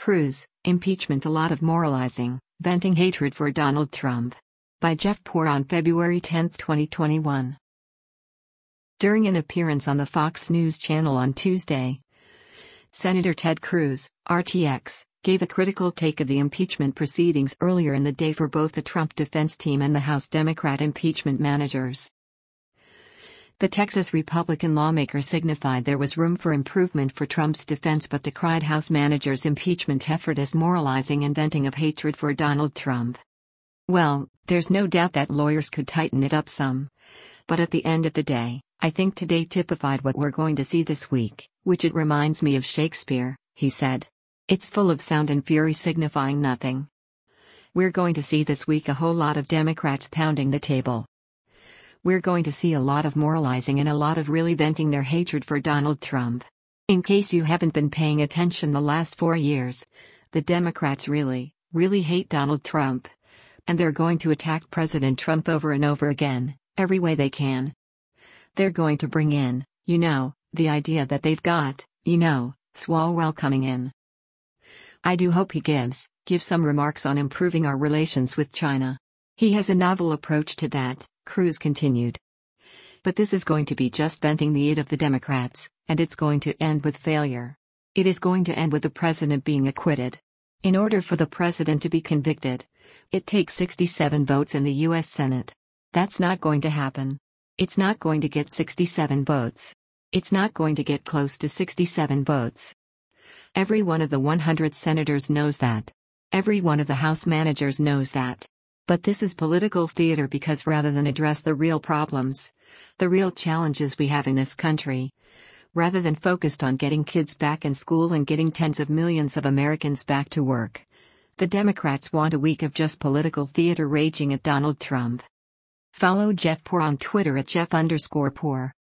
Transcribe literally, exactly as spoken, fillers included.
Cruz, Impeachment: A Lot of Moralizing, Venting Hatred for Donald Trump. By Jeff Poor on February tenth, twenty twenty-one. During an appearance on the Fox News channel on Tuesday, Senator Ted Cruz, R T X, gave a critical take of the impeachment proceedings earlier in the day for both the Trump defense team and the House Democrat impeachment managers. The Texas Republican lawmaker signified there was room for improvement for Trump's defense but decried House managers' impeachment effort as moralizing and venting of hatred for Donald Trump. Well, there's no doubt that lawyers could tighten it up some. But at the end of the day, I think today typified what we're going to see this week, which it reminds me of Shakespeare, he said. It's full of sound and fury signifying nothing. We're going to see this week a whole lot of Democrats pounding the table. We're going to see a lot of moralizing and a lot of really venting their hatred for Donald Trump. In case you haven't been paying attention the last four years, the Democrats really, really hate Donald Trump. And they're going to attack President Trump over and over again, every way they can. They're going to bring in, you know, the idea that they've got, you know, Swalwell coming in. I do hope he gives, gives some remarks on improving our relations with China. He has a novel approach to that, Cruz continued. But this is going to be just venting the id of the Democrats, and it's going to end with failure. It is going to end with the president being acquitted. In order for the president to be convicted, it takes sixty-seven votes in the U S Senate. That's not going to happen. It's not going to get sixty-seven votes. It's not going to get close to sixty-seven votes. Every one of the one hundred senators knows that. Every one of the House managers knows that. But this is political theater because rather than address the real problems, the real challenges we have in this country, rather than focused on getting kids back in school and getting tens of millions of Americans back to work, the Democrats want a week of just political theater raging at Donald Trump. Follow Jeff Poor on Twitter at Jeff underscore Poor.